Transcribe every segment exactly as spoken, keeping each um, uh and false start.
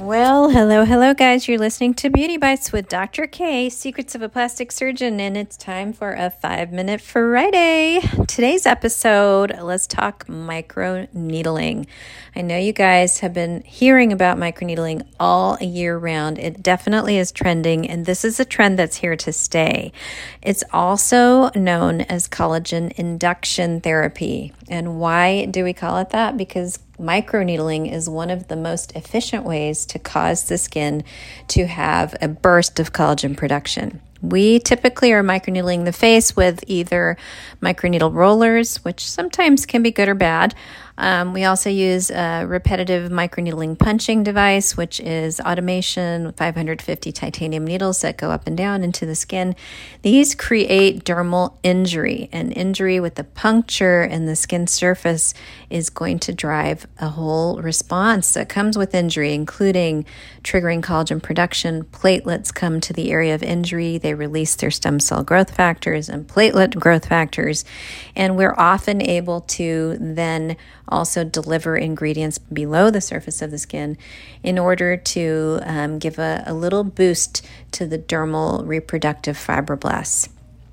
Well, hello, hello, guys. You're listening to Beauty Bites with Doctor K, Secrets of a Plastic Surgeon, and it's time for a five-minute Friday. Today's episode, let's talk microneedling. I know you guys have been hearing about microneedling all year round. It definitely is trending, and this is a trend that's here to stay. It's also known as collagen induction therapy. And why do we call it that? Because microneedling is one of the most efficient ways to cause the skin to have a burst of collagen production. We typically are microneedling the face with either microneedle rollers, which sometimes can be good or bad. Um, we also use a repetitive microneedling punching device, which is automation with five hundred fifty titanium needles that go up and down into the skin. These create dermal injury. An injury with a puncture in the skin surface is going to drive a whole response that comes with injury, including triggering collagen production. Platelets come to the area of injury. They release their stem cell growth factors and platelet growth factors. And we're often able to then also deliver ingredients below the surface of the skin in order to um, give a, a little boost to the dermal reproductive fibroblasts.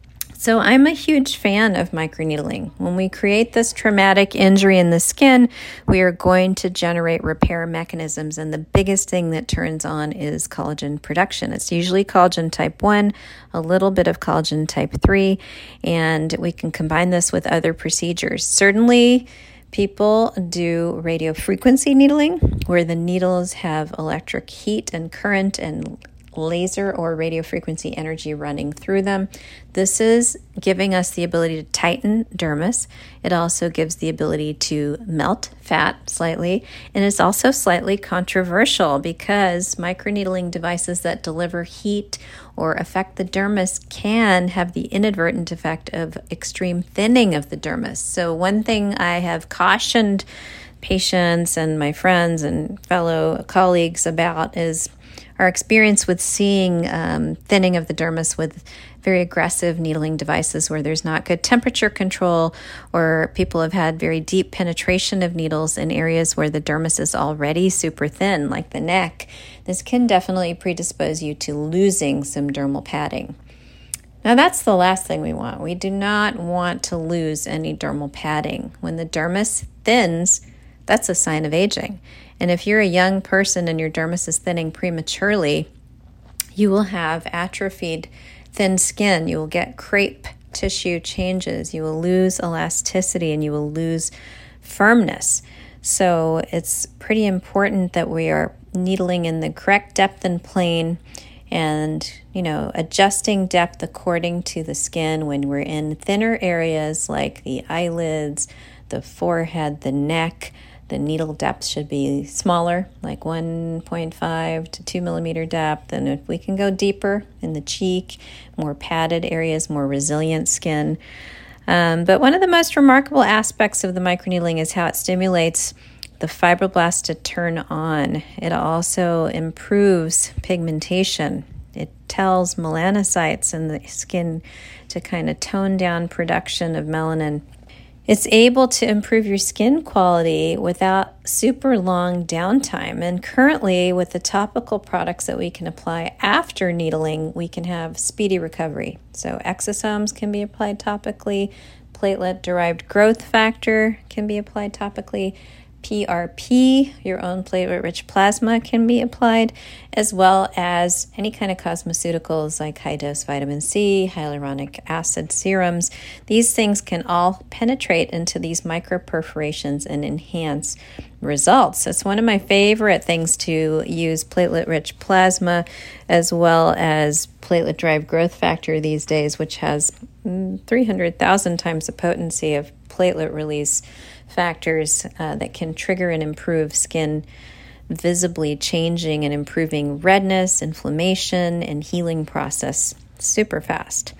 So I'm a huge fan of microneedling. When we create this traumatic injury in the skin, we are going to generate repair mechanisms, and the biggest thing that turns on is collagen production. It's usually collagen type one, a little bit of collagen type three, and we can combine this with other procedures. Certainly, people do radio frequency needling, where the needles have electric heat and current and laser or radio frequency energy running through them. This is giving us the ability to tighten dermis. It also gives the ability to melt fat slightly, and it's also slightly controversial because microneedling devices that deliver heat or affect the dermis can have the inadvertent effect of extreme thinning of the dermis. So one thing I have cautioned patients and my friends and fellow colleagues about is our experience with seeing um, thinning of the dermis with very aggressive needling devices where there's not good temperature control, or people have had very deep penetration of needles in areas where the dermis is already super thin, like the neck. This can definitely predispose you to losing some dermal padding. Now, that's the last thing we want. We do not want to lose any dermal padding. When the dermis thins, that's a sign of aging. And if you're a young person and your dermis is thinning prematurely, you will have atrophied thin skin. You will get crepe tissue changes. You will lose elasticity and you will lose firmness. So it's pretty important that we are needling in the correct depth and plane and, you know, adjusting depth according to the skin when we're in thinner areas like the eyelids, the forehead, the neck. The needle depth should be smaller, like one point five to two millimeter depth. And if we can go deeper in the cheek, more padded areas, more resilient skin. Um, but one of the most remarkable aspects of the microneedling is how it stimulates the fibroblasts to turn on. It also improves pigmentation. It tells melanocytes in the skin to kind of tone down production of melanin. It's able to improve your skin quality without super long downtime. And currently, with the topical products that we can apply after needling, we can have speedy recovery. So exosomes can be applied topically. Platelet-derived growth factor can be applied topically. P R P, your own platelet-rich plasma, can be applied, as well as any kind of cosmeceuticals like high-dose vitamin C, hyaluronic acid serums. These things can all penetrate into these microperforations and enhance results. It's one of my favorite things to use platelet-rich plasma as well as platelet-derived growth factor these days, which has three hundred thousand times the potency of platelet release factors uh, that can trigger and improve skin visibly changing and improving redness, inflammation, and healing process super fast.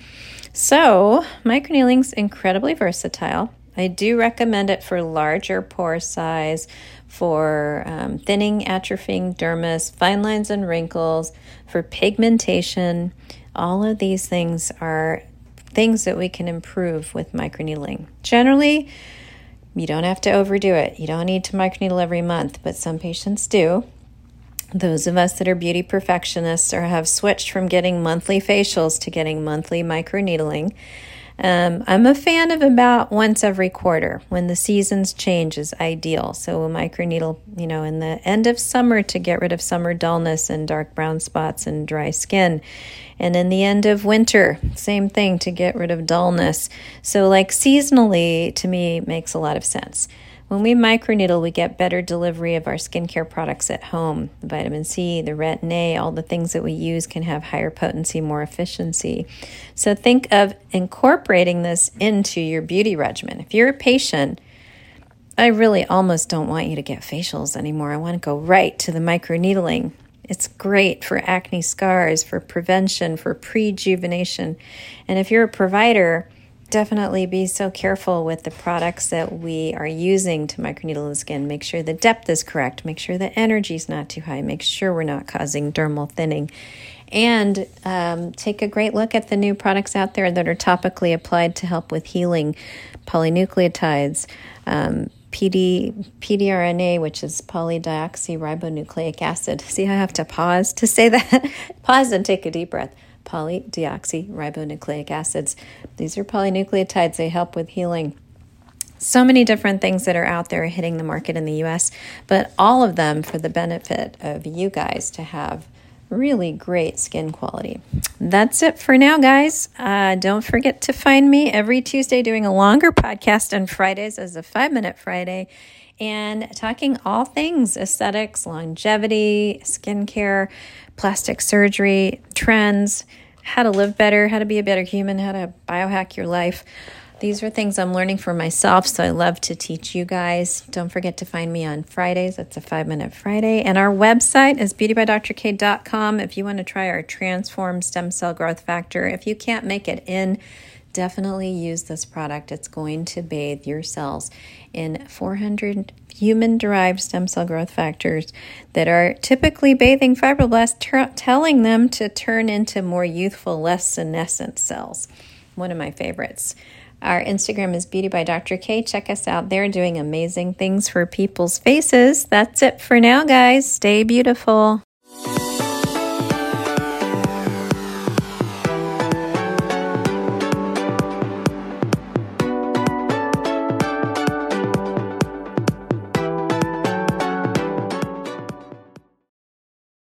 So microneedling's incredibly versatile. I do recommend it for larger pore size, for um, thinning, atrophying dermis, fine lines and wrinkles, for pigmentation. All of these things are things that we can improve with microneedling. Generally, you don't have to overdo it. You don't need to microneedle every month, but some patients do. Those of us that are beauty perfectionists or have switched from getting monthly facials to getting monthly microneedling, um, I'm a fan of about once every quarter. When the seasons change is ideal. So a microneedle, you know, in the end of summer to get rid of summer dullness and dark brown spots and dry skin. And in the end of winter, same thing, to get rid of dullness. So like seasonally, to me, makes a lot of sense. When we microneedle, we get better delivery of our skincare products at home. The vitamin C, the retin A, all the things that we use can have higher potency, more efficiency. So think of incorporating this into your beauty regimen. If you're a patient, I really almost don't want you to get facials anymore. I want to go right to the microneedling. It's great for acne scars, for prevention, for prejuvenation. And if you're a provider, definitely be so careful with the products that we are using to microneedle the skin. Make sure the depth is correct. Make sure the energy is not too high. Make sure we're not causing dermal thinning. And um, take a great look at the new products out there that are topically applied to help with healing. Polynucleotides, um, P D, P D R N A, which is polydioxyribonucleic acid. See, I have to pause to say that. Pause and take a deep breath. Polydeoxyribonucleic acids. These are polynucleotides. They help with healing. So many different things that are out there hitting the market in the U S, but all of them for the benefit of you guys to have really great skin quality. That's it for now, guys. Uh, don't forget to find me every Tuesday doing a longer podcast and Fridays as a five-minute Friday, and talking all things aesthetics, longevity, skincare, plastic surgery, trends, how to live better, how to be a better human, how to biohack your life. These are things I'm learning for myself, so I love to teach you guys. Don't forget to find me on Fridays. That's a five-minute Friday. And our website is beauty by dr k dot com if you want to try our Transform Stem Cell Growth Factor. If you can't make it in, definitely use this product. It's going to bathe your cells in four hundred human-derived stem cell growth factors that are typically bathing fibroblasts, ter- telling them to turn into more youthful, less senescent cells. One of my favorites. Our Instagram is Beauty by Doctor K. Check us out there, doing amazing things for people's faces. That's it for now, guys. Stay beautiful.